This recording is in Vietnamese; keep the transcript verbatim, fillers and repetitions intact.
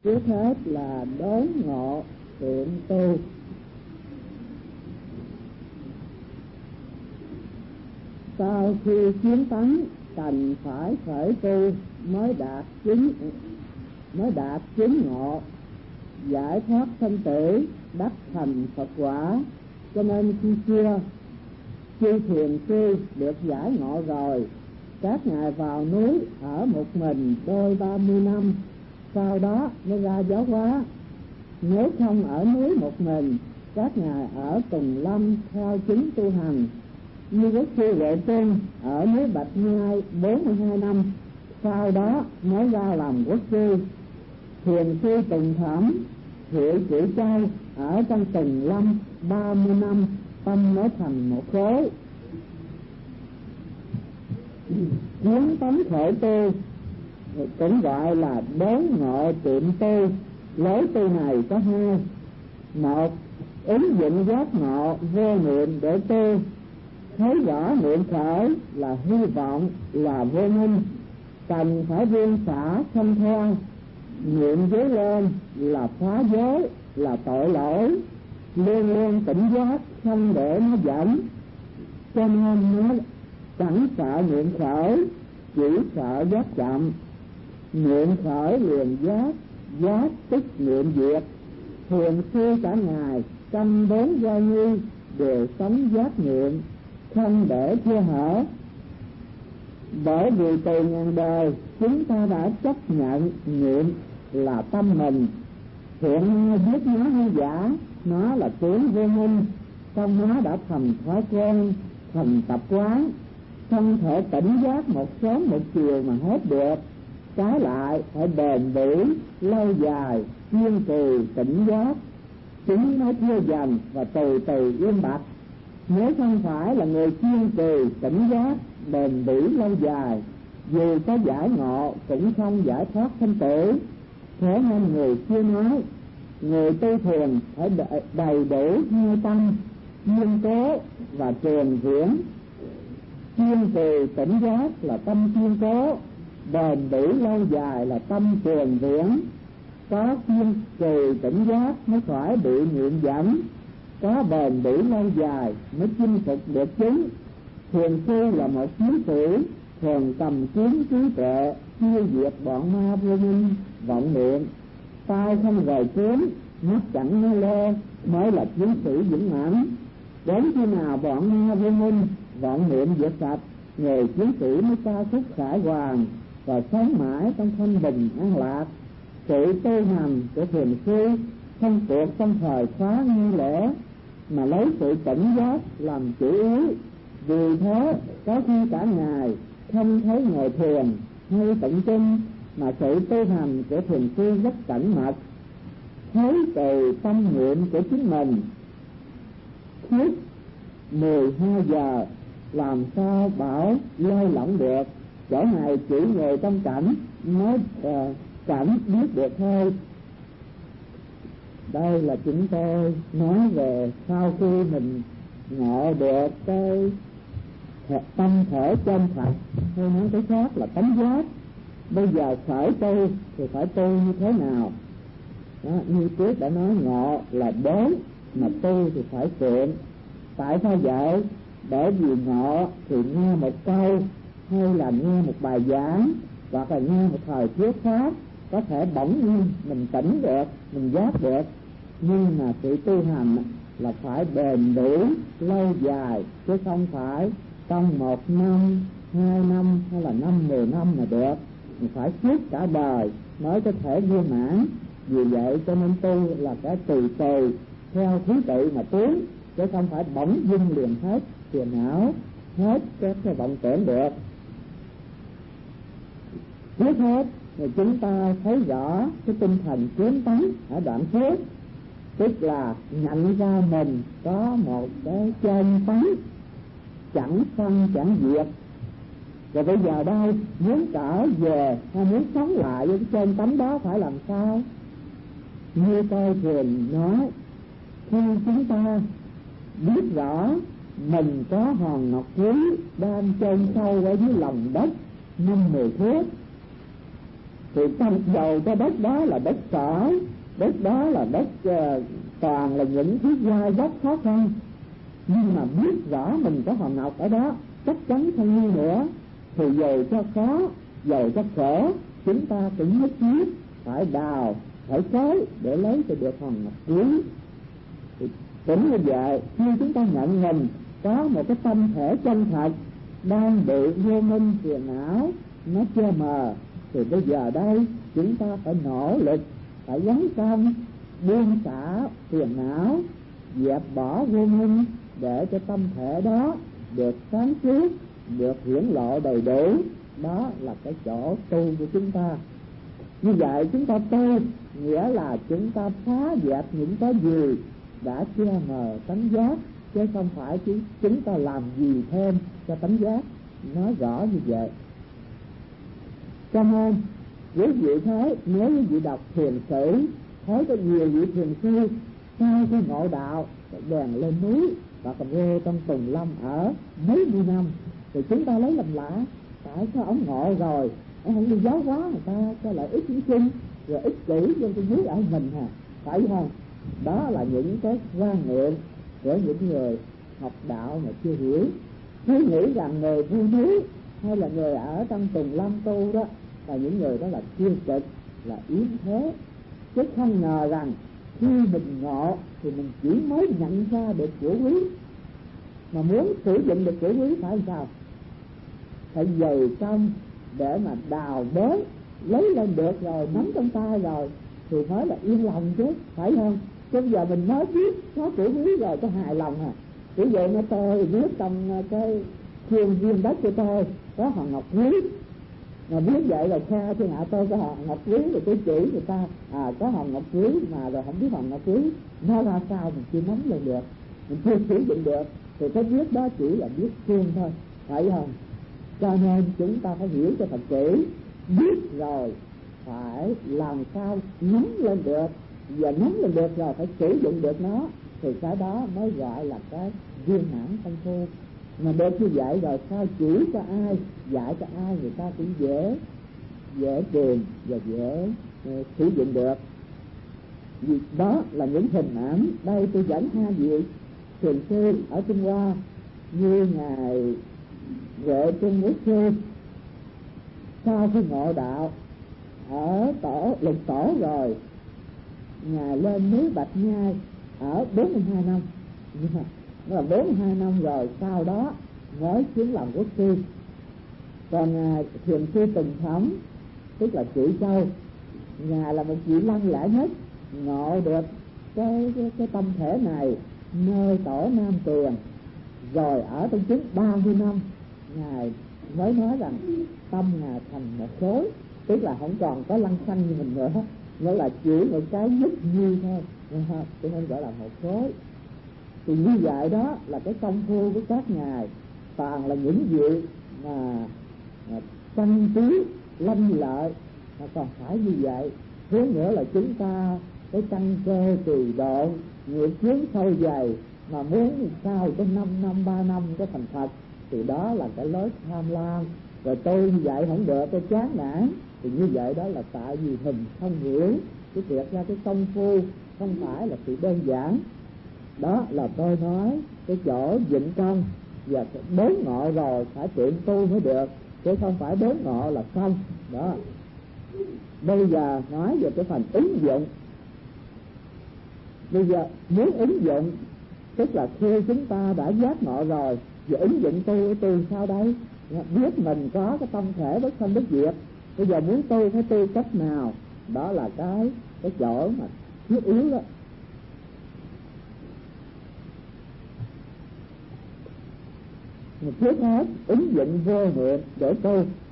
Trước hết là đốn ngộ tiệm tu. Sau khi chiến tấn cần phải khởi tu mới đạt chứng mới đạt chứng ngộ, giải thoát sanh tử, đắc thành Phật quả. Cho nên khi xưa chư thiền sư được giải ngộ rồi, các ngài vào núi ở một mình đôi ba mươi năm, sau đó mới ra giáo hóa. Nếu không ở núi một mình, các ngài ở Tùng Lâm theo chứng tu hành. Như quốc sư Huệ Tuân ở núi Bạch Nhai bốn mươi hai năm, sau đó mới ra làm quốc sư. Thiền sư Tùng Thẩm, Thiệu Chỉ Châu ở trong Tùng Lâm ba mươi năm, tâm mới thành một khối. Kiến tánh khởi tu cũng gọi là đốn ngộ tiệm tu. Lối tu này có hai: một, ứng dụng giác ngộ vô niệm để tu, thấy rõ niệm khởi là hy vọng, là vô minh, cần phải buông xả không theo. Niệm dối lên là phá giới, là tội lỗi, luôn luôn tỉnh giác không để nó dẫn. Cho nên nó chẳng sợ niệm khởi, chỉ sợ giác chậm. Niệm khởi liền giác, giác tức niệm diệt. Thiền sư cả ngày trong bốn gia nghi đều sống giác niệm, không để chưa hở. Bởi vì từ ngàn đời chúng ta đã chấp nhận niệm là tâm mình. Hiện nay biết nó hay giả, nó là tướng vô minh, trong nó đã thành thói quen, thành tập quán, không thể tỉnh giác một sớm một chiều mà hết được. Trái lại phải bền bỉ, lâu dài, kiên trì tỉnh giác, chúng mới thưa dần và từ từ yên bặt. Nếu không phải là người kiên trì tỉnh giác, bền bỉ lâu dài, dù có giải ngộ cũng không giải thoát sanh tử. Thế nên người xưa nói, người tu thiền phải đầy đủ hai tâm, kiên cố và truyền viễn. Kiên trì tỉnh giác là tâm kiên cố, bền bỉ lâu dài là tâm truyền viễn. Có kiên trì tỉnh giác mới khỏi bị niệm dẫn, có bền bỉ lâu dài mới chinh phục được chúng. Thiền sư là một chiến sĩ, thường cầm kiếm trí tuệ, tiêu diệt bọn ma vô minh vọng niệm. Tai không rời kiếm, mắt chẳng nói lơ, mới là chiến sĩ vững mãnh. Đến khi nào bọn ma vô minh vọng niệm diệt sạch, người chiến sĩ mới ca khúc khải hoàn và sống mãi trong thanh bình an lạc. Sự tu hành của thiền sư không thuộc trong thời khóa nghi lễ, mà lấy sự tỉnh giác làm chủ yếu. Vì thế có khi cả ngày không thấy ngồi thiền hay tụng kinh, mà sự tu hành của thiền sư rất cẩn mật, thấy từ tâm niệm của chính mình. Suốt mười hai giờ làm sao bảo lơi lỏng được, chỗ này chỉ người trong cảnh mới uh, cảnh biết được thôi. Đây là chúng tôi nói về sau khi mình ngộ được cái tâm thể chân thật, hay nói cái khác là tánh giác. Bây giờ khởi tu thì phải tu như thế nào? Đó, như trước đã nói, ngộ là đốn, mà tu thì phải kiện. Tại sao vậy? Bởi vì ngộ thì nghe một câu, hay là nghe một bài giảng, hoặc là nghe một thời thuyết pháp, có thể bỗng nhiên mình tỉnh được, mình giác được. Nhưng mà sự tu hành là phải bền bỉ, lâu dài, chứ không phải trong một năm, hai năm hay là năm, mười năm mà được. Mình phải suốt cả đời mới có thể viên mãn. Vì vậy cho nên tu là cái từ từ, theo thứ tự mà tiến, chứ không phải bỗng dưng liền hết phiền não, hết các cái vọng tưởng được. Trước hết thì chúng ta thấy rõ cái tinh thần kiến tánh ở đoạn trước, tức là nhận ra mình có một cái chân tánh chẳng phân chẳng diệt. Rồi bây giờ đây muốn trở về hay muốn sống lại với cái chân tánh đó phải làm sao? Như tôi thường nói, khi chúng ta biết rõ mình có hòn ngọc quý đang chôn sâu ở dưới lòng đất năm mười thước, thì tâm dầu cho đất đó là đất sở, đất đó là đất uh, toàn là những thứ gai góc khó khăn, nhưng mà biết rõ mình có hòn ngọc ở đó chắc chắn không như nữa, thì dầu cho khó, dầu cho khổ, chúng ta cũng nhất thiết phải đào, phải xới để lấy cho được hòn ngọc quý. Cũng như vậy, khi chúng ta nhận mình có một cái tâm thể chân thật đang bị vô minh phiền não nó che mờ, thì bây giờ đây chúng ta phải nỗ lực, phải dấn thân buông xả phiền não, dẹp bỏ vô minh để cho tâm thể đó được sáng suốt, được hiển lộ đầy đủ. Đó là cái chỗ tu của chúng ta. Như vậy chúng ta tu nghĩa là chúng ta phá dẹp những cái gì đã che mờ tánh giác, chứ không phải chứ chúng ta làm gì thêm cho tánh giác. Nói rõ như vậy. Cho nên quý vị thấy, nếu quý vị đọc thiền sử thấy có nhiều vị thiền sư sau cái ngộ đạo bèn lên núi và còn vô trong tùng lâm ở mấy mươi năm, thì chúng ta lấy làm lạ, tại sao ông ngộ rồi ông không đi giáo hóa người ta cho lợi ích chúng sinh, rồi ích kỷ vô cái núi ở mình hả? Phải không? Đó là những cái quan niệm của những người học đạo mà chưa hiểu, cứ nghĩ rằng người vui núi hay là người ở trong tùng lâm tu đó là những người đó là tiêu cực, là yếu thế, chứ không ngờ rằng khi mình ngộ thì mình chỉ mới nhận ra được của quý, mà muốn sử dụng được của quý phải sao? Phải dày công để mà đào bới lấy lên được rồi, nắm trong tay rồi thì mới là yên lòng chứ, phải không? Chứ giờ mình mới biết có của quý rồi có hài lòng à? Ví dụ như tôi viết trong cái khuôn viên đất của tôi có hòn ngọc quý, mà biết vậy là xa thiên hạ tôi có hòn ngọc quý, rồi tôi chỉ người ta à có hòn ngọc quý mà rồi không biết hòn ngọc quý nó ra sao mình chưa nắm lên được, mình chưa sử dụng được, thì cái biết đó chỉ là biết khuôn thôi, phải không? Cho nên chúng ta phải hiểu cho thật kỹ, biết rồi phải làm sao nắm lên được, và nắm lên được rồi phải sử dụng được nó, thì cái đó mới gọi là cái viên mãn công phu. Mà được như vậy rồi sao chỉ cho ai, dạy cho ai người ta cũng dễ dễ truyền và dễ uh, sử dụng được. Vì đó là những hình ảnh. Đây tôi dẫn hai vị thiền sư ở Trung Hoa như ngài Vệ Trung Quốc Sư, sau khi ngộ đạo ở tổ lục tổ rồi ngài lên núi Bạch Nhai ở bốn mươi hai năm, nó là bốn mươi hai năm rồi sau đó mới xuống làm quốc sư. Còn ngài thiền sư Tùng Thống, tức là Trị Châu, ngài là một vị lăng lẽ nhất, ngộ được cái, cái cái tâm thể này nơi tổ Nam Tuyền, rồi ở trong trước ba mươi năm ngài mới nói rằng tâm ngài thành một khối, tức là không còn có lăng xăng như mình nữa, nó là chỉ một cái nhất như thôi, cho nên gọi là một khối. Thì như vậy đó là cái công phu của các ngài toàn là những vị mà căn trí lâm lợi, mà còn phải như vậy. Thứ nữa là chúng ta cái căn cơ trì độ, nghiệp chướng sâu dày, mà muốn sao có năm năm ba năm có thành Phật, thì đó là cái lối tham lam. Rồi tôi như vậy không được, tôi chán nản, thì như vậy đó là tại vì mình không hiểu cái việc ra cái công phu không phải là sự đơn giản. Đó là tôi nói cái chỗ vịnh công và bốn ngộ rồi phải tiện tu mới được, chứ không phải bốn ngộ là không. Đó, bây giờ nói về cái phần ứng dụng. Bây giờ muốn ứng dụng tức là khi chúng ta đã giác ngộ rồi, và ứng dụng tu tu sao đây? Biết mình có cái tâm thể bất sanh bất diệt, bây giờ muốn tu phải tu cách nào? Đó là cái cái chỗ mà thiết yếu đó. Trước hết ứng dụng vô niệm để tu.